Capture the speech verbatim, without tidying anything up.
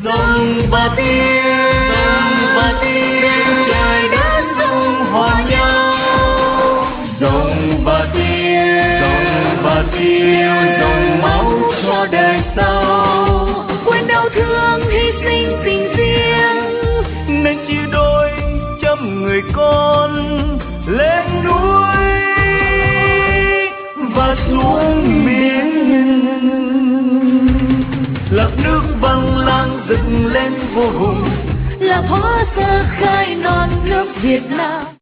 Dòng và tiếng, dòng và tiếng, đêm trời đất dung hòa nhau. Dòng và tiếng, dòng và tiếng, dòng máu cho đời sau. Quên đau thương hy sinh tình riêng, nên chia đôi trăm người con lên núi và xuống biển. Lập nước vang lang dựng lên vô hùng, là hóa sơ khai non nước Việt Nam.